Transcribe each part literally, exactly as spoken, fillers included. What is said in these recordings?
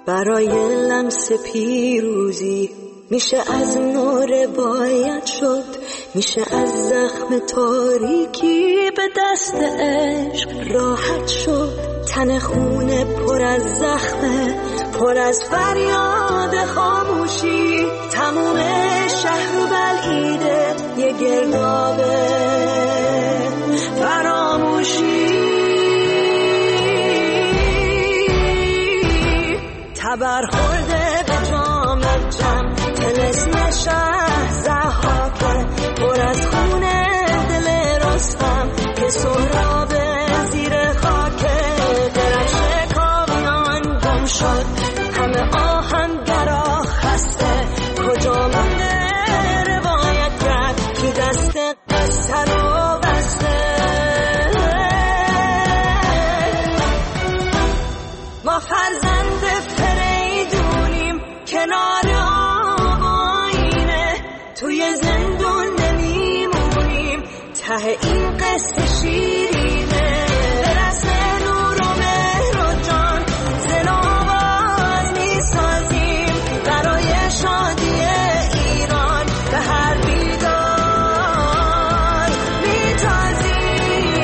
برای لمس پیروزی میشه از نور باید شد، میشه از زخم تاریکی به دست عشق راحت شد. تن خونه پر از زخمه، پر از فریاد خاموشی، تموم شهر و بلعیده یه گردابه فراموشی. تبر خورده به جام جم، طلسم شهر ضحاکه، پر از خونه دل رستم که سهراب زیر خاکه. درفش کامیان گم شد، همه آهنگرا خسته، کجا مونده روایت کرد که دست قصه رو بسته. ما فرزند فریدونیم کنار آب آینه، توی زندون نمیمونیم، ته این قصه شیرینه. برس نور و مهر و جان زن و آواز میسازیم، برای شادی ایران به هر بیدار میتازیم.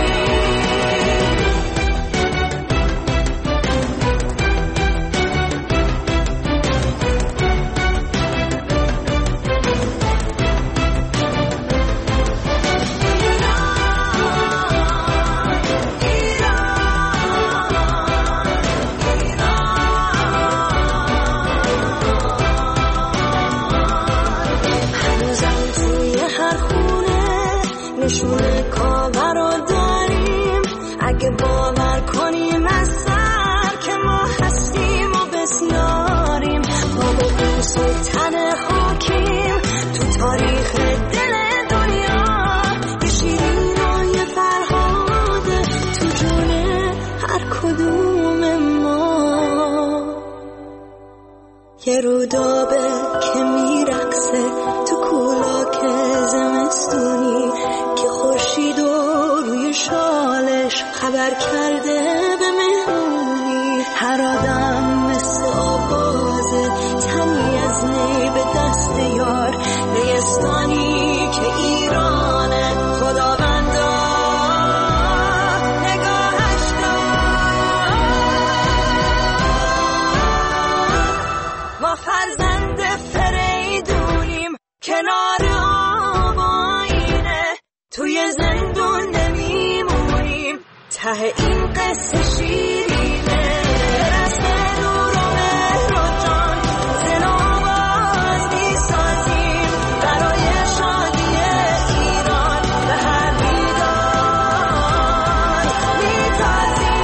نشونه کاور رو داریم، اگه باور کنیم از سر که ما هستیم و بسیاریم. ما با قوس و تن خاکیم تو تاریخ دل دنیا، یه شیرین و یه فرهاده تو جون هر کدوم ما. یه رودابه که میرقصه تو کولاک زمستونی، که خورشید و روی شالش خبر کرده به مهمونی. هر آدم مثل آوازه، تنی از نی به دست یار، نیستانی که ایرانه خداوندا نگاهش دار. ما فرزند فریدونیم کنار آب آینه، توی زندون نمیمونیم، ته این قصه شیرینه. رست نور و مهر و جان زن و آواز میسازیم، برای شادی ایران به هر بیدار میتازیم.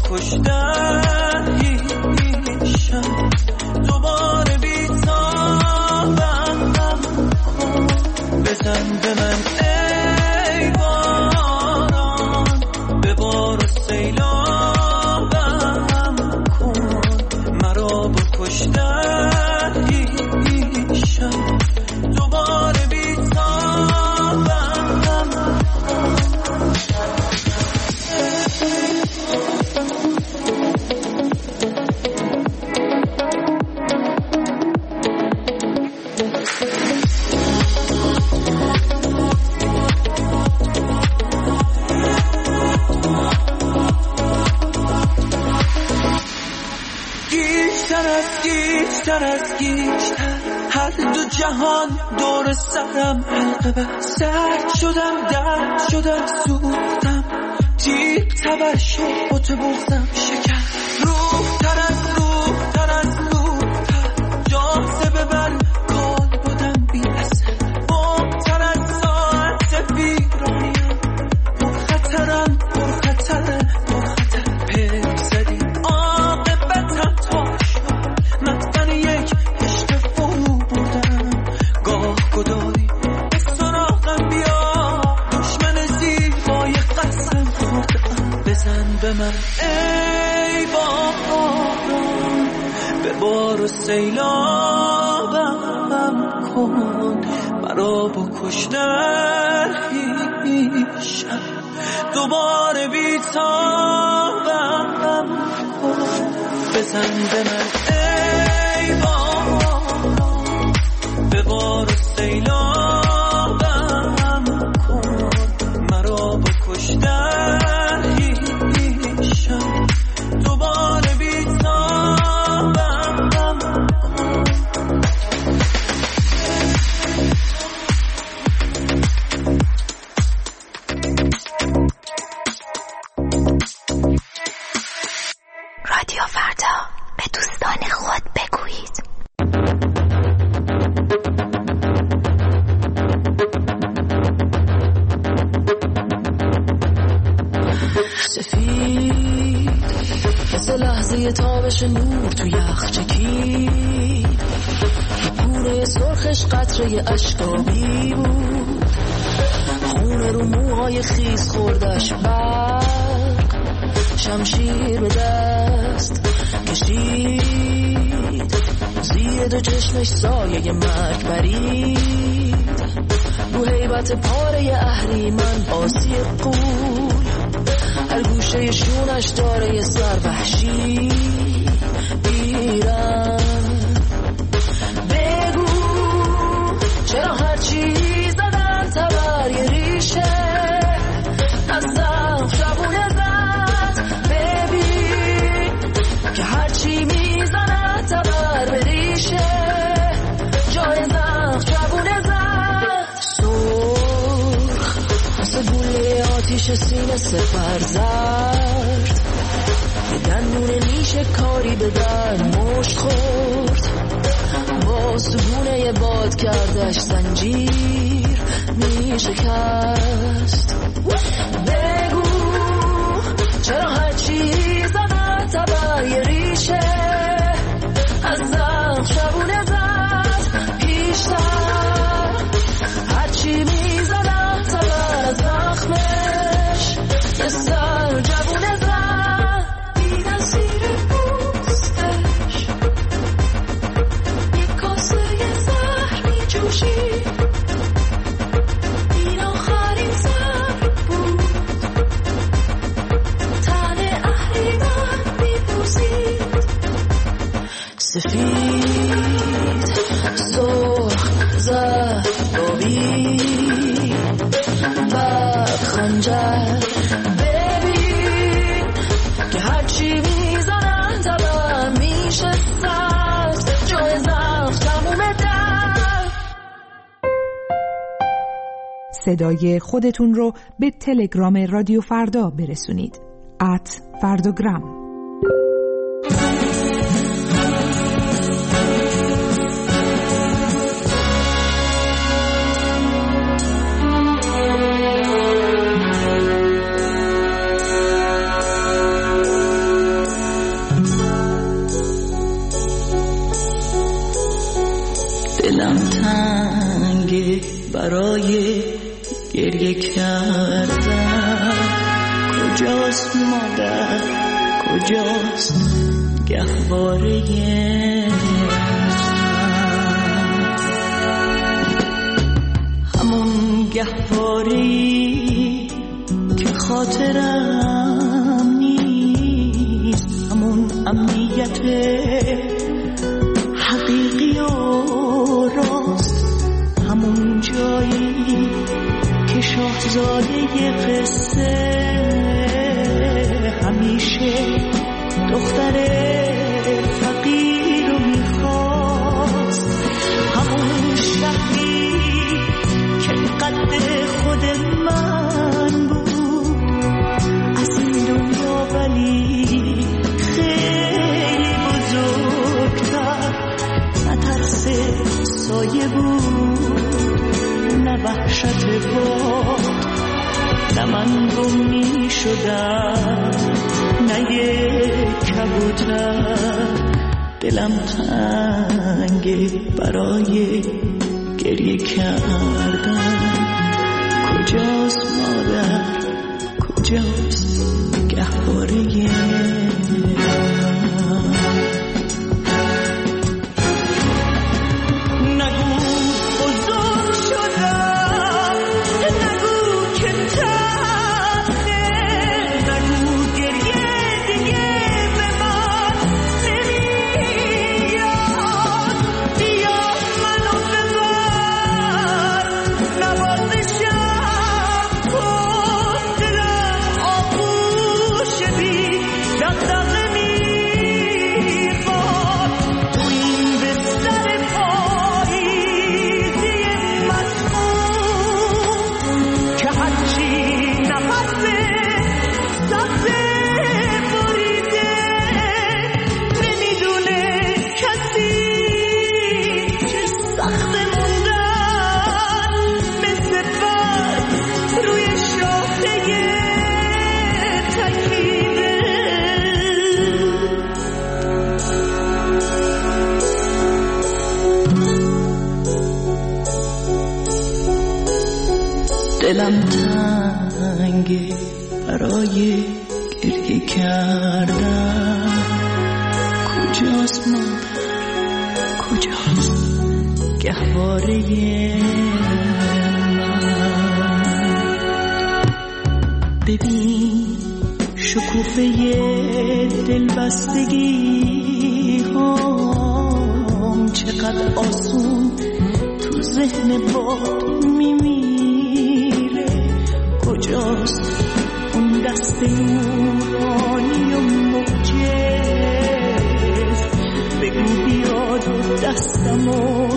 کشتن هیشم دوباره بیتار کشتن ایشم دوباره بیتابم گیشتر از گیشتر هر دو جهان دور سرم حلقه بست سرد شدم درد شدم سوختم تیب تبر شد بوت بغزم شکر روح تر از روح تر از روح تر جاذبه بر کال بودم بی اثر مبتر از ساعت ویرانیم پرخطرم پرخطر پرخطر پک زدی عاقبتم تا مطمن یک عشق فرو بردم گاه گداری به سراغم بیا دشمن زیبای قسم خوردم بزن به من ای باران به بار و سیلابم کن مرا بکش در هیشم دوباره بیتابم کن بزن به من ای باران به بار سیلابم کن مرا بکش در هیشم دوباره بیتابم کن رادیو فردا به دوستان خود بگویید. سفید مثل لحظه تابش نور تو یخ چکید پوره سرخش قطره اشکابی بود خونه رو موهای خیس خوردش برق شمشیر به دست کشید زیر دو چشمش سایه مرگ برید رو حیبت پاره اهریمن آسی قول هر گوشه شونش داره یه سر وحشی بیرن بگو چرا هرچی زدن تبر یه ریشه از زم شبونه زد ببین که هرچی میزنن تبر به ریشه جای زم شبونه زد سرخ مثل گوله آتیش سینه سپر زرد یه دندون نیشه کاری به در مشت خورد با سبونه یه باد کردش زنجیر میشکست بگو چرا هرچی زدن تبر یه ریشه از زخم شبونه زد پیشتر هرچی میزدن تبر از زخمش یه سر جوونه زد دیدن سیر پوستش یه کاسه یه زهر میجوشید این آخرین سر بود تن اهریمن میپوسید سفید سرخ زرد آبی بعد خنجر ببین که هرچی میزنن تبر میشه سبز جای زفت تموم در. صدای خودتون رو به تلگرام رادیو فردا برسونید ات فرداگرام. دلم تنگه برای گریه کردن کجاست مادر کجاست گهواره گهواری که خاطرم نیست، همون امنیت حقیقی و راست، همون جایی که شاهزاده قصه همیشه دختر فقیر رو میخواست، همون شهری که قد خود من بود از این دنیا، ولی خیلی بزرگتر، نه ترس سایه بود نه وحشت باد، نه من گم می شدم نه یک کبوتر، دلم تنگه برای گریه کردن. کجاست مادر، کجاست گهواره دلم تنگه برای گریه کردن. کجاست مادر، کجاست گهواره من؟ ببین شکوفه دلبستگی هم چقدر آسون تو ذهن باد میمیره. کجاست اون دست نورانی و موجز؟ بگو بیاد و دستمو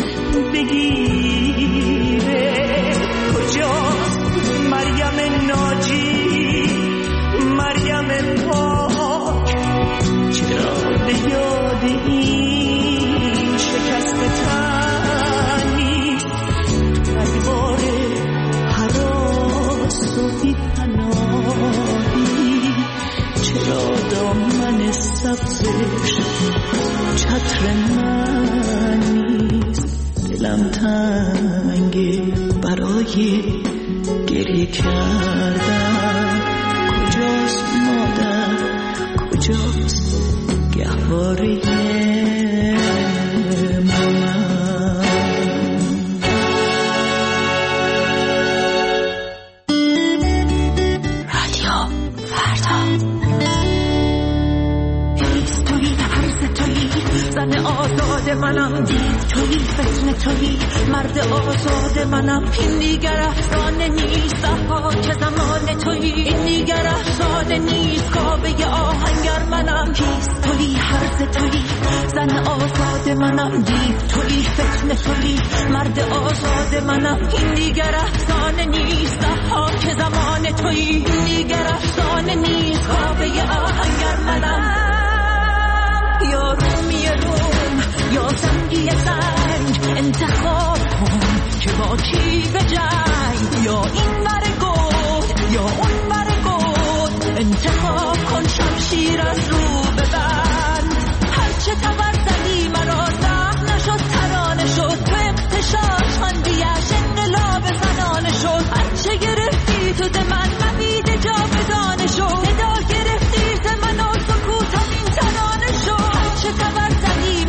بگیره. کجاست مریم ناجی، مریم پاک؟ چرا به یاد این شکست تن نیست؟ ادوار حراس و بی پناهی، چرا دامن سبزش چتر من نیست؟ دلم تنگه برای گریه کردن. کجاست مادر، کجاست گهواره آزاد منم، دید تویی فتنه تویی مرد آزاد منم. این دیگر افسانه نیست، که زمان تویی. این دیگر افسانه نیست، کابه آهنگر منم. کیست تویی، هرز تویی، زن آزاد منم. دید تویی فتنه تویی مرد آزاد منم. این دیگر افسانه نیست، که زمان تویی. این دیگر افسانه نیست، کابه آهنگر منم. یا رومی روم یا زنگی سنگ، انتخاب کن که با کی به جنگ. یا این ور گود یا اون ور گود، انتخاب کن شمشیر از رو ببند. هرچه تبر زدی مرا زخم نشد، ترانه شد. تو اقتشاش خاندیش انقلاب زنانه شد. هرچه گرفتی تو ده من مبید جا بدانه شد. صدا گرفتی ز من و سکوتم این ترانه شد. هرچه تبر زدی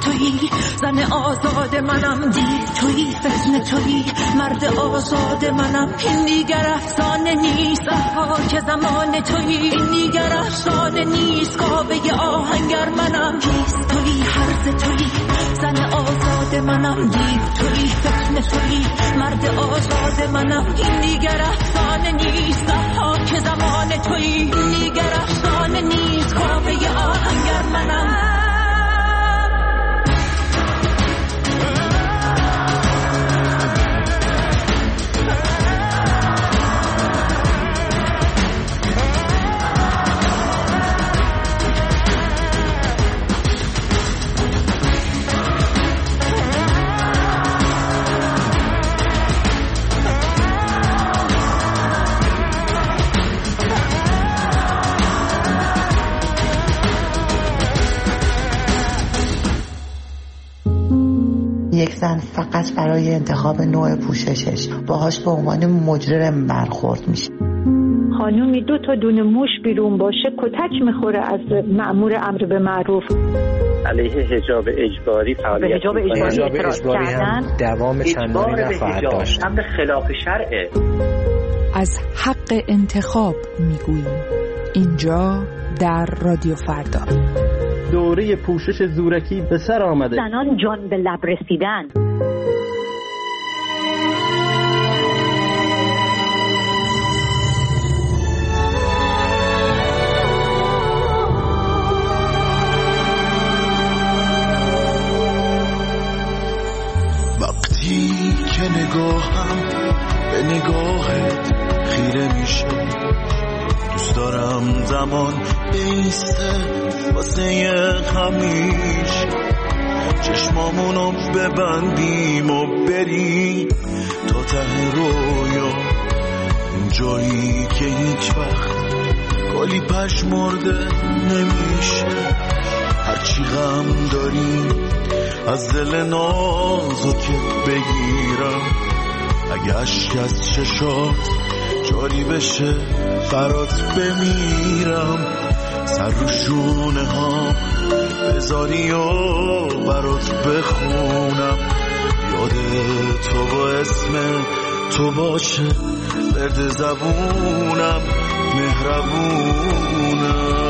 تویی، زن آزاد منم دیر تویی، فتنه تویی، مرد آزاد منم. این دیگر افسانه نیست، که زمان تویی، این دیگر افسانه نیست، کاوه آهنگر منم. کیست تویی، هرز تویی، زن آزاد منم دیر تویی، فتنه تویی، مرد آزاد منم. این دیگر افسانه نیست، که زمان تویی، این دیگر افسانه نیست، کاوه آهنگر منم. یک زن فقط برای انتخاب نوع پوششش باهاش به عنوان مجرم برخورد میشه. خانومی دو تا دونه موش بیرون باشه کتک میخوره از مأمور امر به معروف. علیه حجاب اجباری فعالیت حجاب اجباری اعتراض کردن، دوام چندانی نخواهد داشت. امر خلاف شرعه. از حق انتخاب میگوییم اینجا در رادیو فردا. دوره پوشش زورکی به سر آمده. زنان جان به لب رسیدن. وقتی که نگاهم به نگاهت خیره میشه، دوست دارم زمان بیسته واسه همیشه، چشمامونو ببندیم و بریم تا ته رویا، اون جایی که هیچ وقت گلی پژمرده نمیشه. هرچی غم داریم از دل نازکت بگیرم، اگه اشک از چشات جاری بشه برات بمیرم. سر رو شونه ها بذاری و برات بخونم، یاد تو با اسم تو باشه برد زبونم، مهربونم.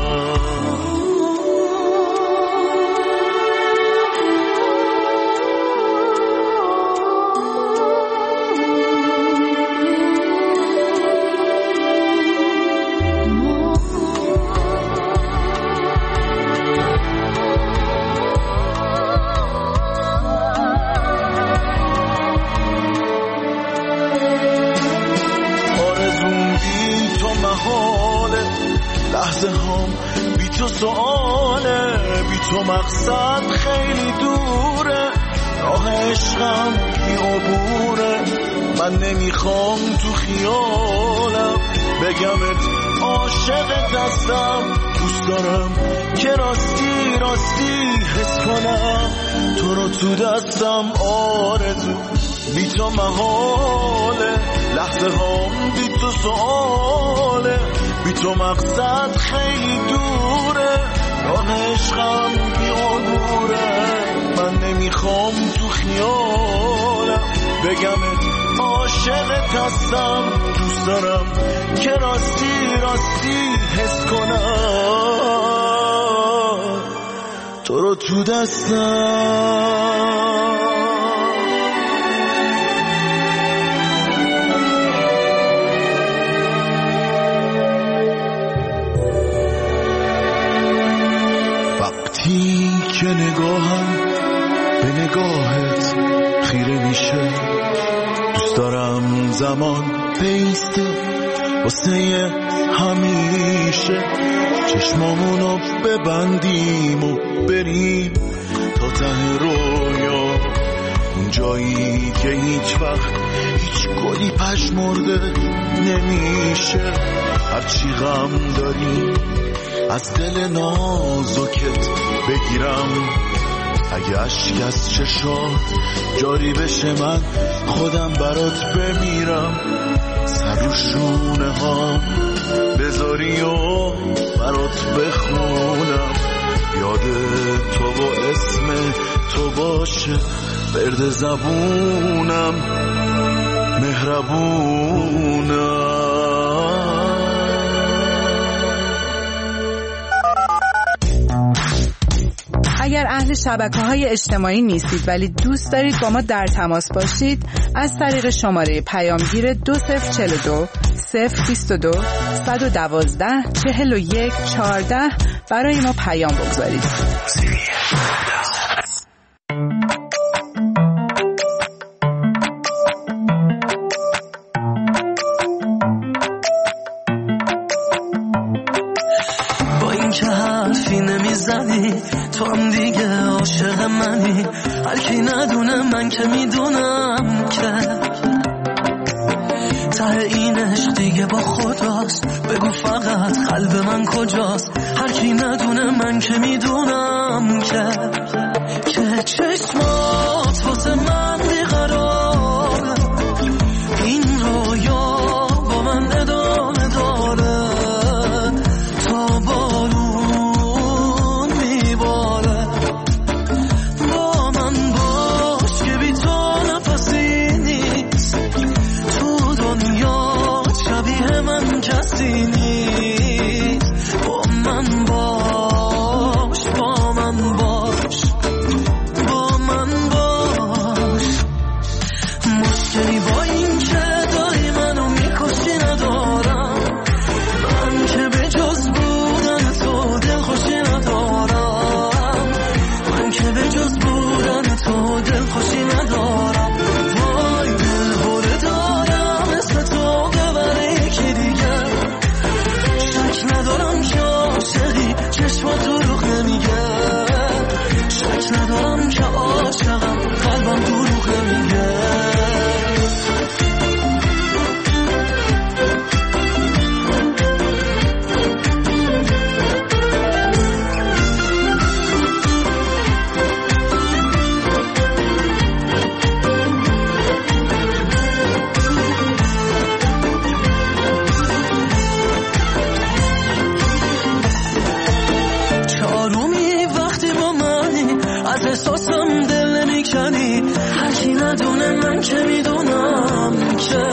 لحظه هم بی تو سؤاله، بی تو مقصد خیلی دوره، راه عشقم بی عبوره. من نمیخوام تو خیالم بگمت عاشقت هستم، دوست دارم که راستی راستی حس کنم تو رو تو دستم. آرزو بی تو محاله، لحظه هم بی تو سؤاله، بی تو مقصد خیلی دوره، راه عشقم بی عبوره. من نمیخوام تو خیالم بگمت عاشقت هستم، دوست دارم که راستی راستی حس کنم تو رو تو دستم. وقتی که نگاهم به نگاهت خیره میشه، دوست دارم زمان بیسته واسه همیشه، چشمامونو ببندیم و بریم تا ته رویا، اون جایی که هیچ وقت هیچ گلی پژمرده نمیشه. هرچی غم داری از دل نازکت بگیرم، اگه اشک از چشات جاری بشه من خودم برات بمیرم. سر رو شونه ها بذاری و برات بخونم، یاد تو و اسم تو باشه برد زبونم مهربونم. اگر اهل شبکه‌های اجتماعی نیستید ولی دوست دارید با ما در تماس باشید، از طریق شماره پیامگیر دو صفر چهل و دو صفر بیست و دو صد و دوازده چهل و یک چهارده برای ما پیام بگذارید. با این که حرفی نمیزنی تو هم دیگه عاشق منی، هر کی ندونه من که میدونم که ته این عشق دیگه با خداست. بگو فقط قلب من کجاست، هر کی ندونه من که میدونم که که چشمات واسه من بیقراره، این رویا با من ادامه داره تا بارون میباره. با من باش که بی تو نفسی نیست، تو دنیا شبیه من کسی نیست. با من باش با من باش با من باش. مشکلی با این که داری منو میکشی ندارم، من که به جز بودن تو دلخوشی ندارم، من که به جز بودن تو دلخوشی ندارم. وای دل هره دارم اسم تو ببره یکی دیگه، شک ندارم که عاشقی چشمات دروغ نمیگه، شک ندارم که عاشقم قلبم دروغ نمیگه. چارومی وقتی با منی از احساسم دل نمیکنی، هر کی ندونه من که میدونم که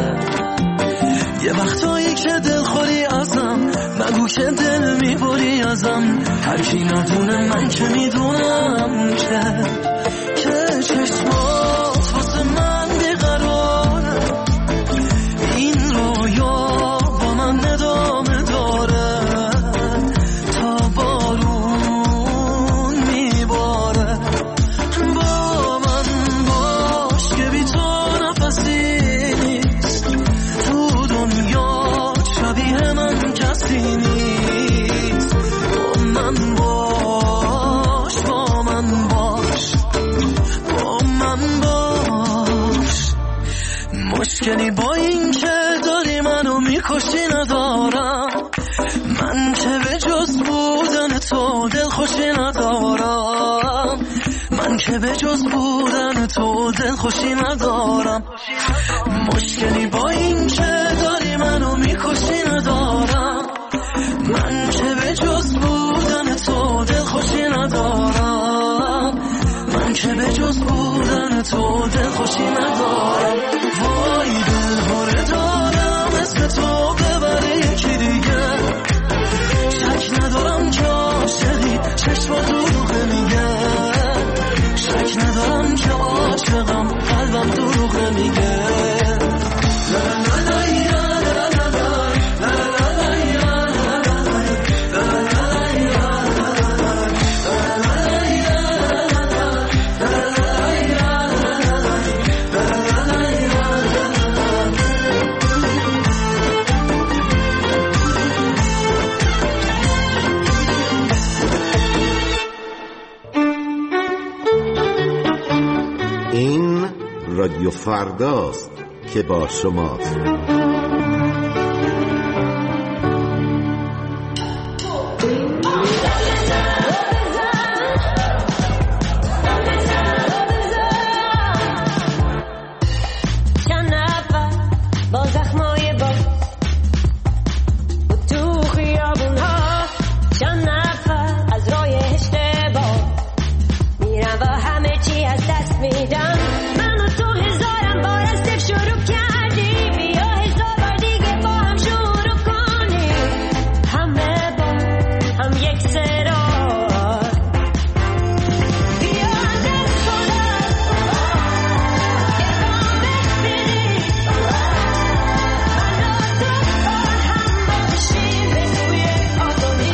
یه وقتایی که دل خوری ازم نگو که دل میبری ازم، هر کی ندونه من که میدونم که که چشمات واسه من بیقراره، این رویا با من ادامه داره تا بارون میباره. با من باش که بی تو نفسی نیست، تو دنیا شبیه من کسی نیست. با من باش با من باش با من باش. مشکلی با این که داری منو میکشی ندارم، من که به جز بودن تو دلخوشی ندارم، من که به جز بودن تو دلخوشی ندارم. مشکلی با این که داری منو میکشی ندارم، من که به جز بودن تو دلخوشی ندارم، من که به جز بودن تو دلخوشی ندارم. وای دل هره دارم اسم تو ببره یکی دیگه، شک ندارم که عاشقی چشما دروغ نمیگه، شک ندارم که عاشقم قلبم دروغ نمیگه. لا لا لا لا لا لا لا این رادیو فرداست که با شماست. چند نفر با زخمای باز تو خیابون ها، چند نفر از راه دست میدم من و تو هزارم بار از صفر شروع کردیم بیا هزار بار دیگه با هم شروع کنیم همه با هم یک صدا بیا دست کنم ادامه بدیم من و تو با هم باشیم به سوی آزادی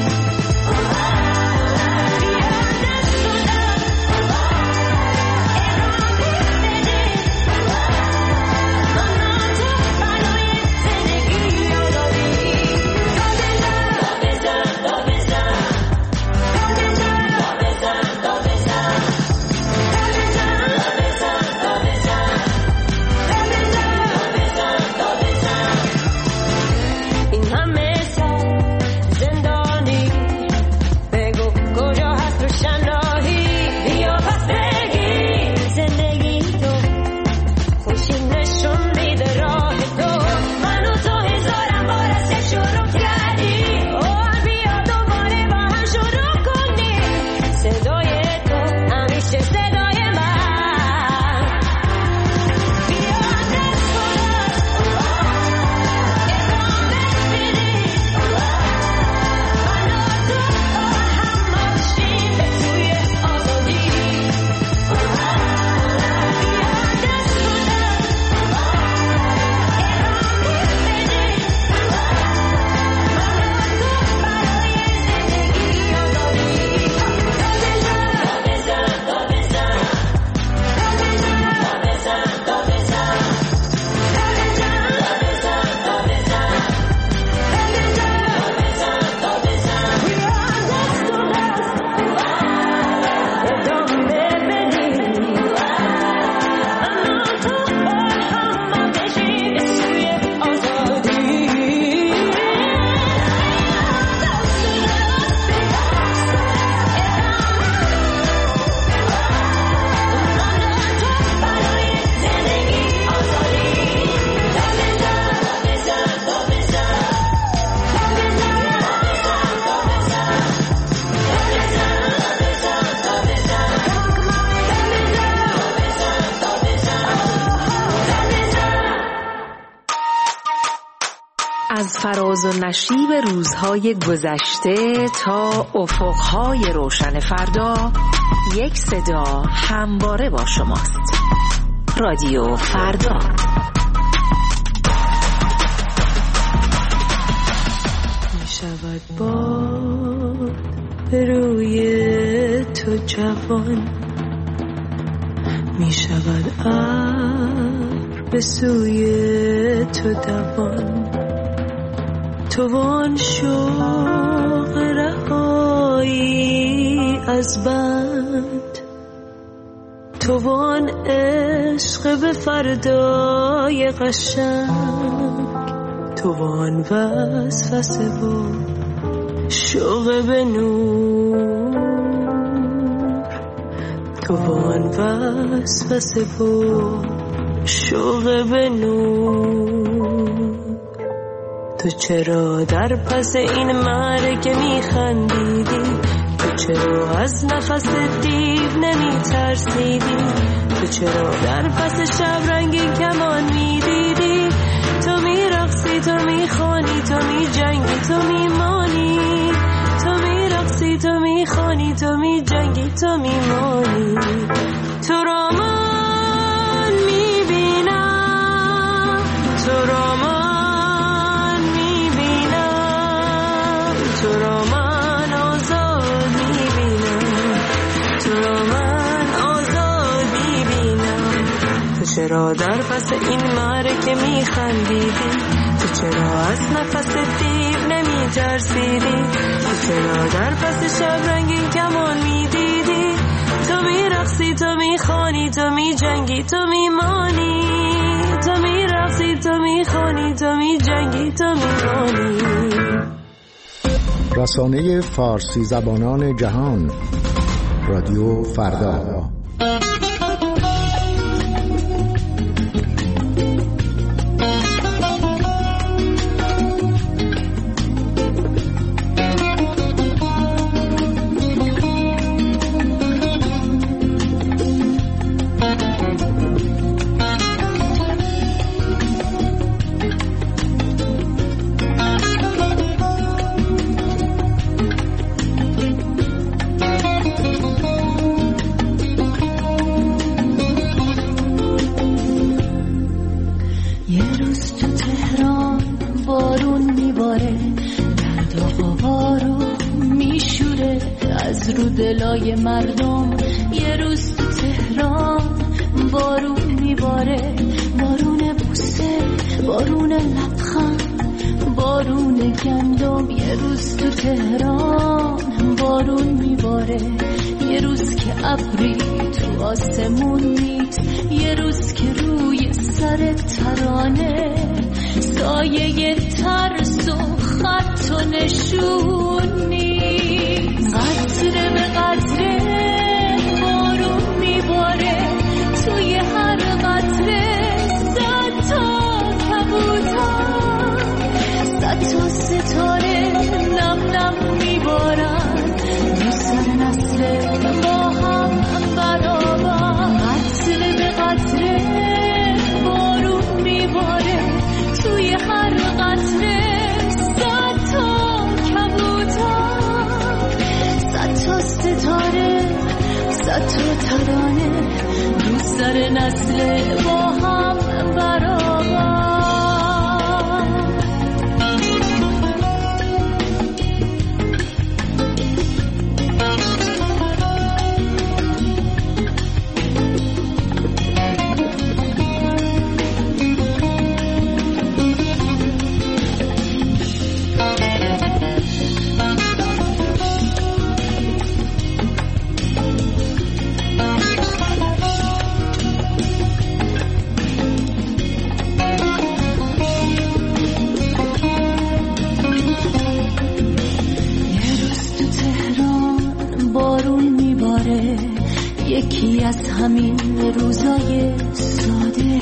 از فراز و نشیب روزهای گذشته تا افقهای روشن فردا یک صدا همواره با شماست. رادیو فردا. می شود باد به روی تو جوان، می شود ابر به سوی تو دوان، تو وان شوق رهایی از بند، تو وان عشق به فردای قشنگ، تو وان وسوسه و شوق به نور، تو وان وسوسه و شوق به نور. تو چرا در پس این مرگ میخندیدی؟ تو چرا از نفس دیو نمی ترسیدی؟ تو چرا در پس شب رنگین کمان میدیدی؟ تو میرقصی، تو میخوانی، تو میجنگی، تو میمانی، تو میرقصی، تو میخوانی، تو میجنگی، تو میمانی. تو را من میبینم، تو را من میبینم، تو را من آزاد میبینم، تو را من آزاد میبینم. تو چرا در پس این معرکه میخندیدی؟ تو چرا از نفس دیو نمی ترسیدی؟ تو چرا در پس شب رنگین کمان میدیدی؟ تو میرقصی، تو میخوانی، تو میجنگی، تو میمانی، تو میرقصی، تو میخوانی، تو میجنگی، تو میمانی. رسانه فارسی زبانان جهان، رادیو فردا. صدای مردم. یه روز تو تهران بارون میباره، بارون بوسه، بارون لبخند، بارون گندم. یه روز تو تهران بارون میباره، یه روز که ابری تو آسمون نیست، یه روز که روی سر ترانه سایه ترس و خط و نشون نیست. قطره به قطره بارون میباره، توی هر قطره صد تا کبوتر، صد تا ستاره نم نم میبارن رو سر نسل ما هم برابر. قطره به قطره بارون میباره، توی هر قطره صد تا کبوتر، صد تا ستاره، صد تا ترانه رو سر نسل ما هم برابر. یکی از همین روزای ساده،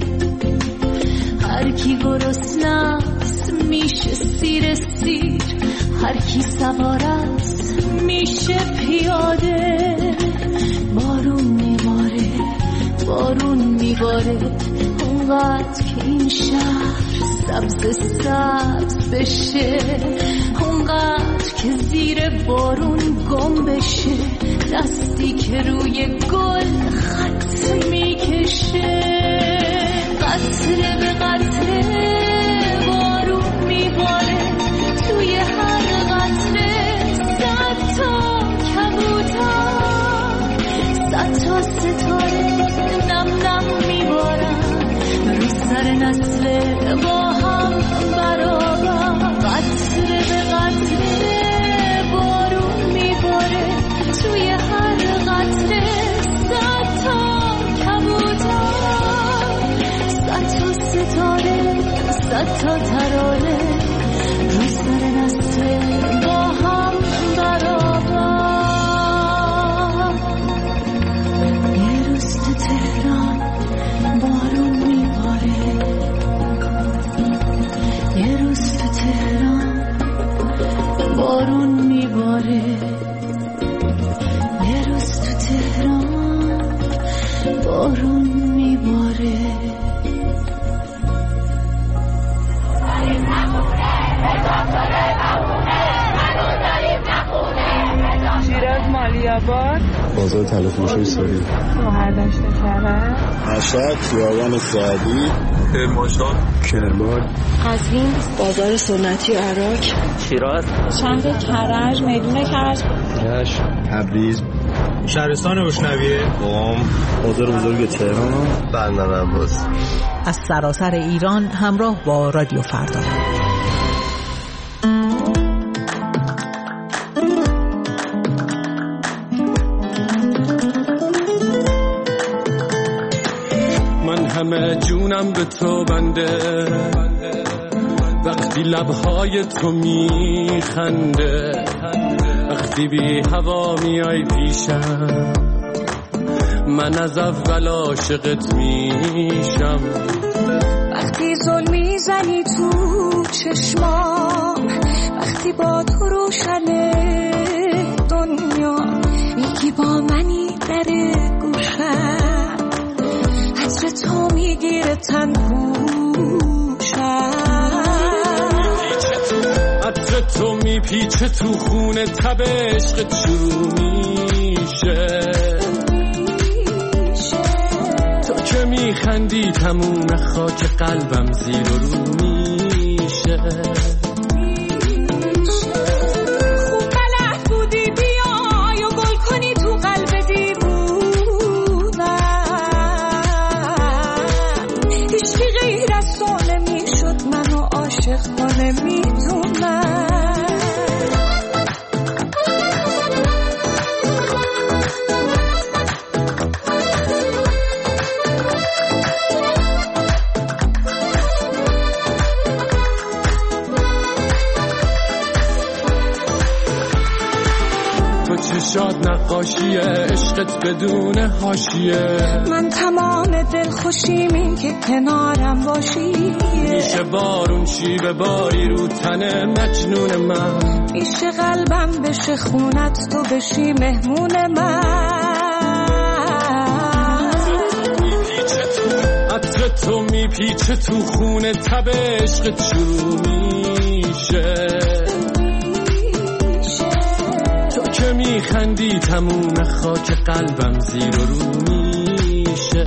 هر کی گرسنه‌ست میشه سیر سیر، هر کی سوارست میشه پیاده. بارون میباره، بارون میباره، اونقدر که این شهر سبز سبز بشه، اونقدر که زیر بارون گم بشه، دستی که روی گل خط میکشه. قطره به قطره بارون میباره، توی هر قطره صد تا کبوتر، صد تا ستاره نم نم میبارن رو سر نسل با هم برابر. قطره به قطره بارون میباره، توی هر قطره صد تا کبوتر، صد تا ستاره، صد تا ترانه رو سر نسل با هم برابر. یه روز تو تهران بارون میباره، یه روز تو تهران بارون میباره، یه روز تو تهران بارون میباره. شیراز مالیاباد، بازار تلفروشی سوری، شوهر داشته کرده، مشهد، خیابان سعدی، کرمانشاه، کرمان، قزوین، بازار سنتی و عراق، شیراز، شهر کرج، میدون کرج، کرج، تبریز، شهرستان روشنویه، قم، بازار بزرگ تهران، بندر عباس. از سراسر ایران همراه با رادیو فردا. من همه جونم به تو بنده، وقتی لبهای تو میخنده، وقتی بی هوا میای پیشم، من از اول عاشقت میشم. وقتی ظلم میزنی تو چشمام، وقتی با تو روشنه دنیا، میگی با منی در گوشم، عطر تو میگیره تن پوشم، عطر تو میپیچه تو خونه، تب عشقت شروع میشه، تو که میخندی تموم خاک قلبم زیر و رو میشه. خوب بلد بودی بیای و گل کنی نمیدونم. چشات نقاشیه عشقت بدون حاشیه. من تمام دلخوشیم این که کنارم باشی. میشه بارون شی به باری رو تن مجنون من. میشه قلبم بشه خونت تو بشی مهمون من. عطر تو میپیچه تو خونه تب عشقت شروع میشه. که میخندی تموم خاک قلبم زیر و رو میشه.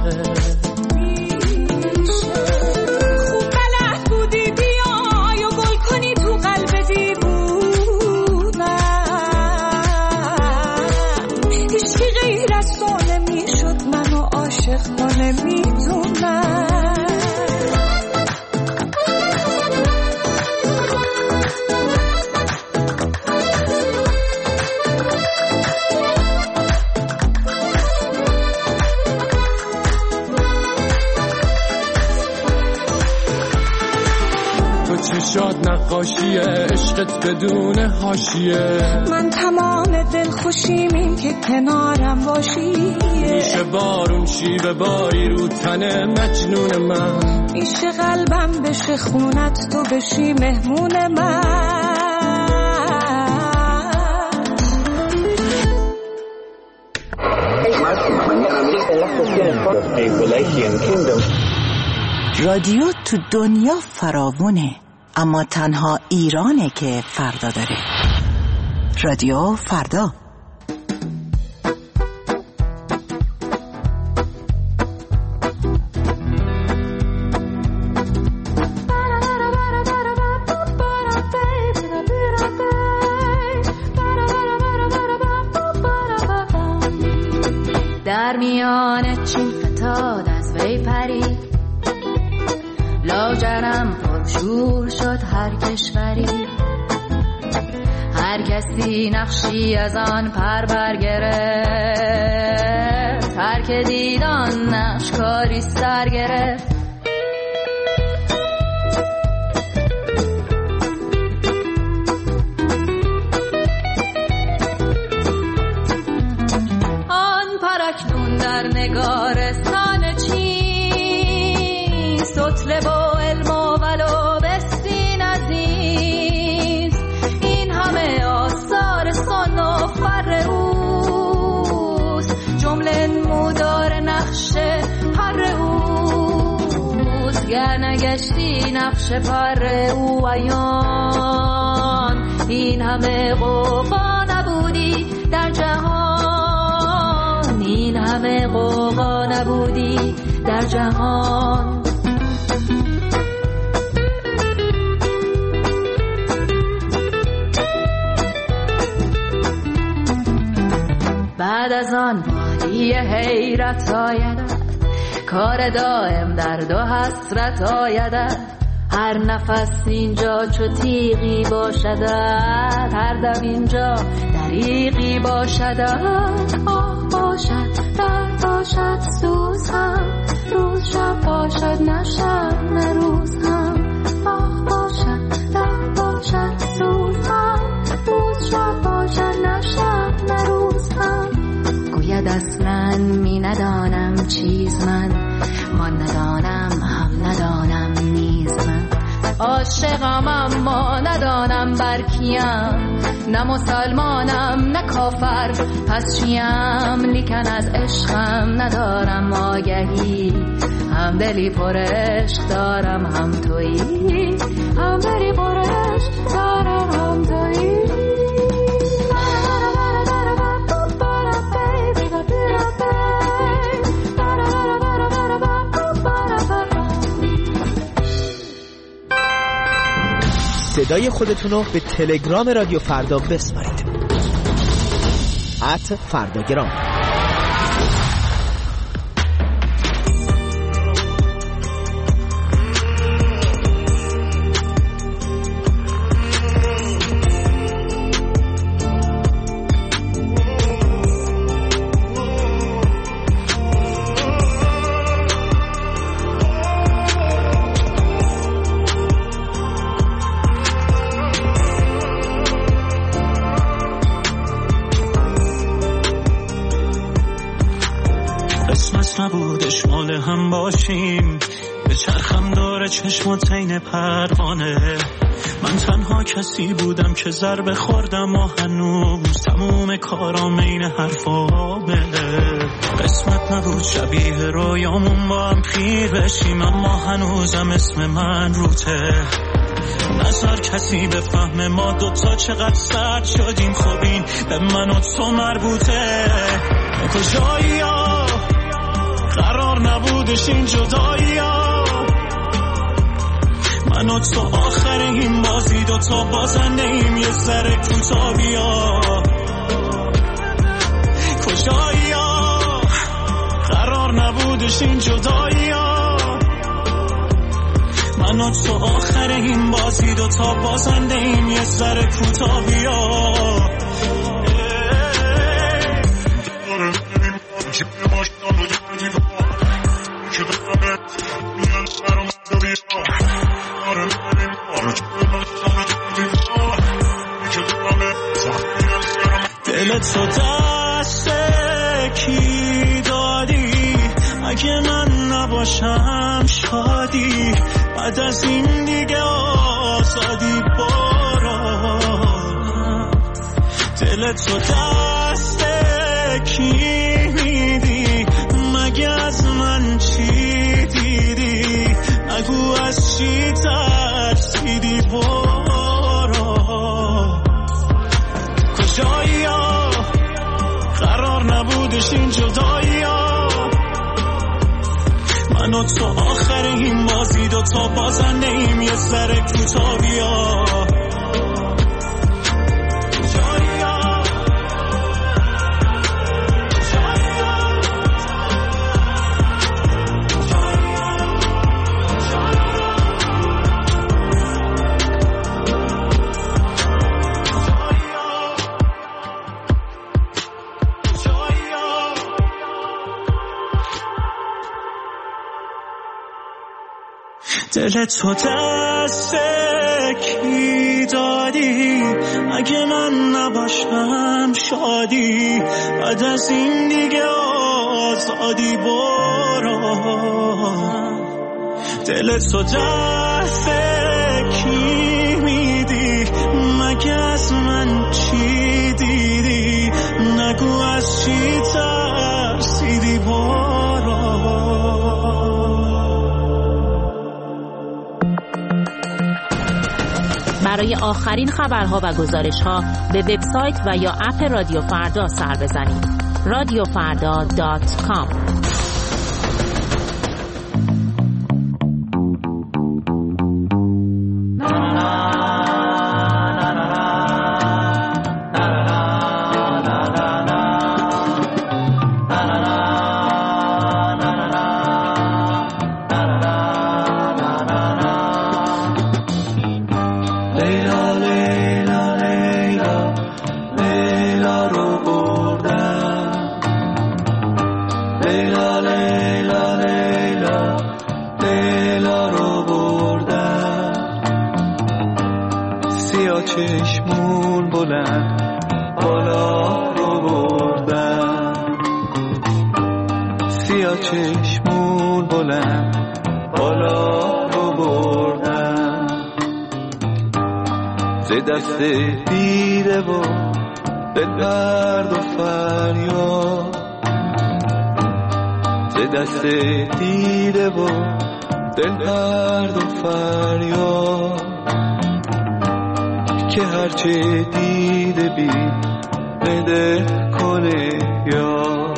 خوب بلد بودی بیای و گل کنی تو قلب دیوونم. هیچکی غیر از تو نمیشد منو عاشق تو نمیدونم. چشات نقاشیه عشقت بدون حاشیه. من تمام دلخوشیم این که کنارم باشی. میشه بارون شی به باری رو تن مجنون من. میشه قلبم بشه خونت تو بشی مهمون من. رادیو تو دنیا فراوونه، اما تنها ایرانه که فردا داره. رادیو فردا. در میان چین فتاد از وی پرید، لاجرم پرشور شد هر کشوری. هر کسی نقشی از آن پر برگرفت، هر که دید آن نقش کاری سر گرفت. آن پرکنون در نگارستان چین، سطل با علم و ولو بستین عزیز. این همه آثار سن و فر اوست، جمله نمودار نقش پر اوست. گر نگشتی نقش پر او عیان، این همه غوغا نبودی در جهان. این همه غوغا نبودی در جهان. بعد از آن وادی حیرت آیدد، کار دائم درد و حسرت آیدد. هر نفس اینجا چو تیغی باشدد، هر دم اینجا دریغی باشدد. آه باشد درد باشد سوز هم، روز شب باشد نه شب نه روز هم. آه باشد درد باشد سوز هم، روز شب باشد نه شب نه روز هم. گوید اصلاً می ندانم چیز من، ما ندانم هم ندانم نیز من. عاشقم اما ندانم بر کیم، نه مسلمانم نه کافر پس چیم. لیکن از عشقم ندارم آگهی، هم دلی پر عشق دارم هم تویی. هم دلی پر عشق دارم هم تویی. صدای خودتون رو به تلگرام رادیو فردا بسپارید. ات فرداگرام. قسمت نبودش مال هم باشیم، به چرخم داره چشمات عین پروانه. من تنها کسی بودم که ضربه خوردم و هنوز تموم کارام این حرفامه. قسمت نبود شبیه رویامون با هم خیر بشیم، اما هنوزم اسم من روته. نظر کسی بفهمه ما دوتا چقدر سرد شدیم، خب این به من و تو مربوطه. کجایی ها قرار نبودش این جدایی ها، من و تو آخر این بازی دوتا بازنده ایم، یه سر کوتا بیا. کجایی ها قرار نبودش این جدایی ها، من و تو آخر این بازی دوتا بازنده ایم، یه سر کوتا بیا. دل تو دست کی دادی، اگه من نباشم شادی، بعد از این دیگه آزادی برو. دل تو دست کی میدی، مگه از من چی دیدی، نگو از چی ترسیدی برو. کجایی ها قرار نبودش این جدایی ها، من و تو آخر این بازی دوتا بازنده ایم، یه سر کوتا بیا. دل تو دست کی دادی، اگه من نباشم شادی، بعد از این دیگه آزادی برو. دل تو دست کی میدی، مگه از من چی دیدی، نگو از چی ترسیدی برو. برای آخرین خبرها و گزارش‌ها به وبسایت و یا اپ رادیو فردا سر بزنید. رادیو فردا دات کام. چشمون بلند بالا رو بردن، سیاه چشمون بلند بالا رو بردن، ز دست دیده و به درد و فریاد، ز دست دیده و دل درد و فریاد، که هرچه دیده بی بده کنه یا،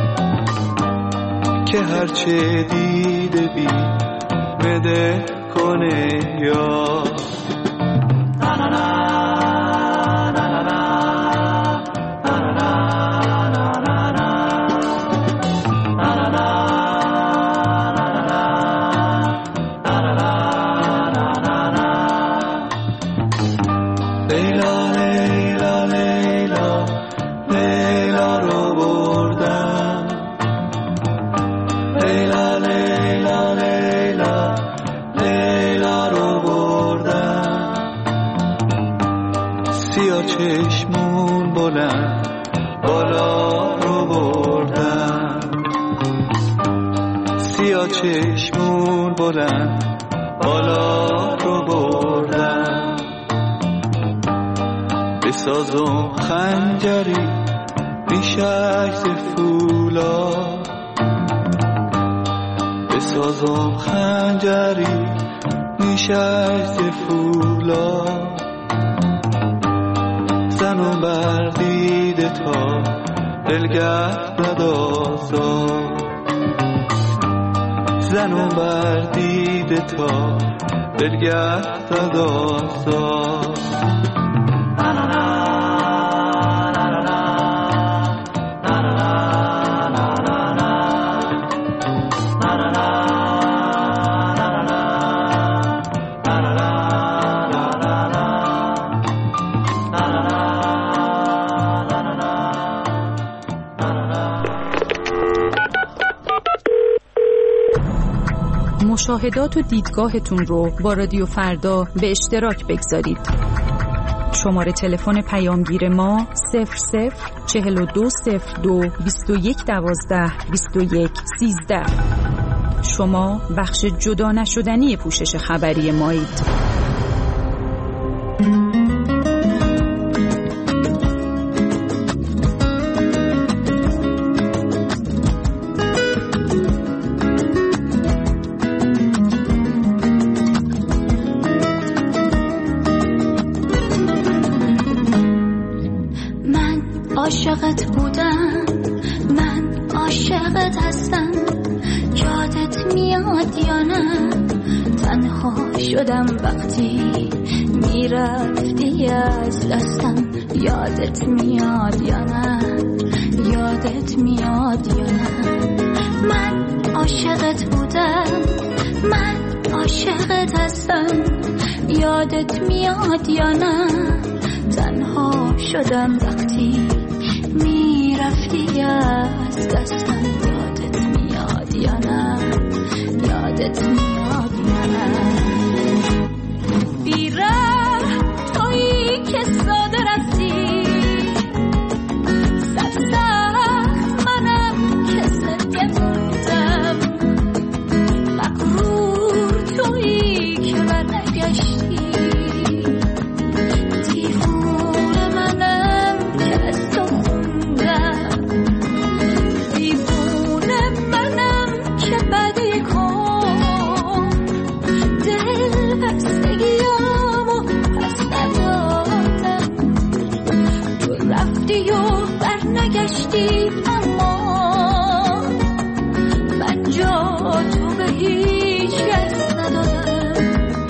که هرچه دیده بی بده کنه یا. چشمون بلند بالا رو بردن، چشمون بلند بالا رو بردم، بسازم خنجری ریشک ز فولا، بسازم خنجری ریشک ز فولا، زنم بر دیده تا دلگرد ندازم، زنم بر دیده تا دلگرد ندازم. مشاهدات و دیدگاهتون رو با رادیو فردا به اشتراک بگذارید. شماره تلفن پیامگیر ما صفر صفر چهل و دو صفر دو بیست و یک دوازده بیست و یک سیزده. شما بخش جدا نشدنی پوشش خبری مایید. عاشقت بودم، من عاشقت هستم، یادت میاد یا نه؟ تنها شدم وقتی میرفتی از دستم، یادت میاد یا نه؟ یادت میاد یا نه؟ من عاشقت بودم، من عاشقت هستم، یادت میاد یا نه؟ تنها شدم وقتی میرفتی از دستم، یادت میاد یا نه؟ یادت میاد یا نه؟ بیره تویی که ساده رفتی، سرسخت منم که سرگه موندم، مغرور تویی که برنگشتی، دیوونه منم که از تو خوندم، دیوونه منم که بدی کن، دل بستگیامو پس ندادم، تو رفتی و برنگشتی، اما من جا تو به هیچ کس ندادم،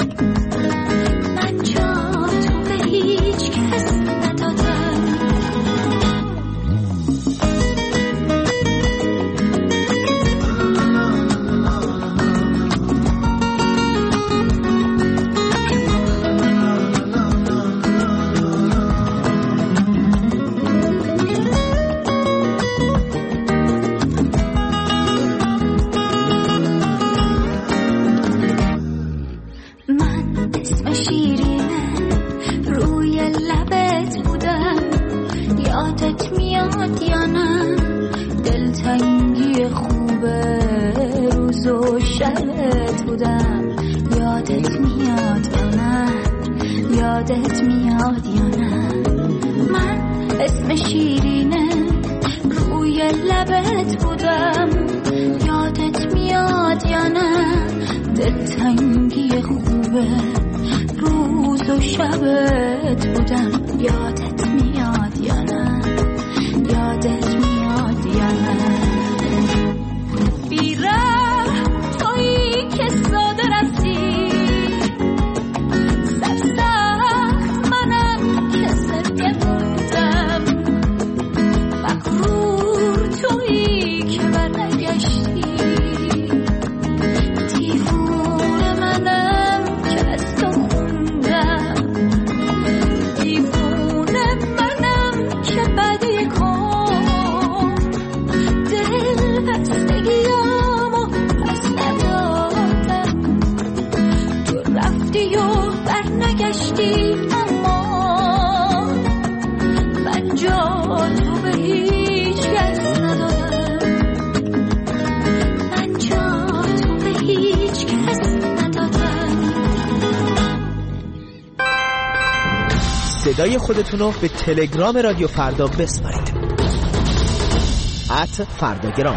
من جا تو به هیچ کس ندادم. من اسم شیرینه روی لبت بودم، یادت میاد یا نه؟ دلتنگی خوبه روز و شبت بودم، یادت میاد یا نه؟ یادت میاد یا نه؟ من اسم شیرینه روی لبت بودم، یادت میاد یا نه؟ دلتنگی خوبه روز و شبت بودم، یادت میاد یا نه؟ یادت میاد یا نه؟ بیره تویی که ساده رفتی، سرسخت منم که سرگه موندم، مغرور تویی که برنگشتی، دیوونه منم که از تو خوندم، دیوونه صدای خودتون رو به تلگرام رادیو فردا بسپارید. ات فرداگرام.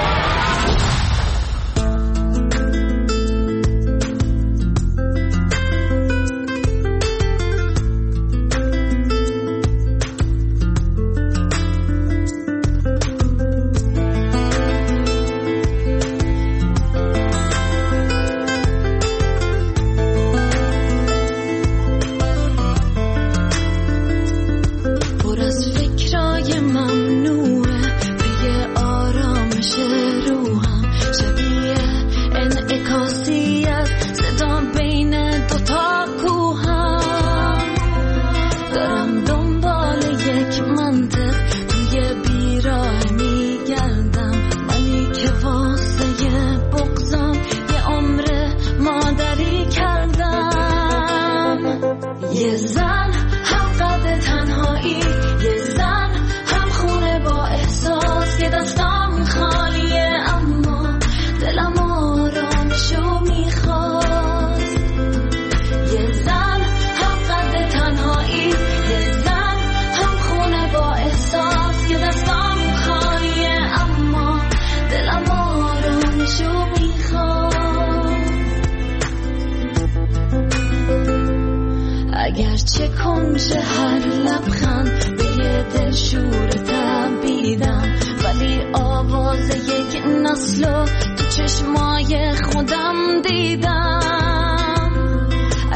اگرچه کنج هر لبخند به یه دل شور تبیدم، ولی آواز یک نسلو تو چشمای خودم دیدم.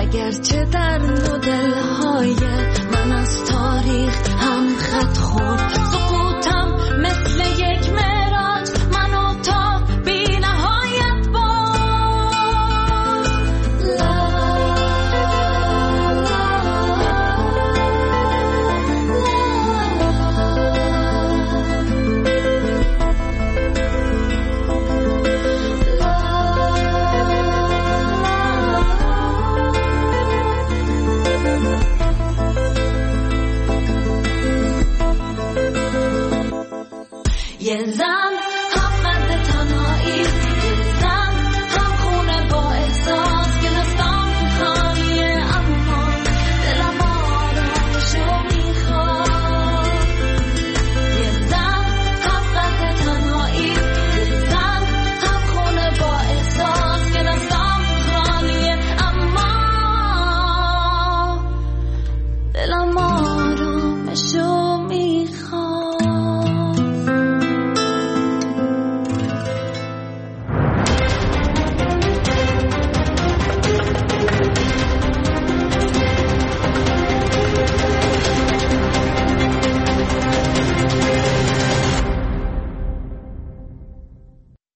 اگرچه در دو دلهای من از تاریخ هم خط خورد،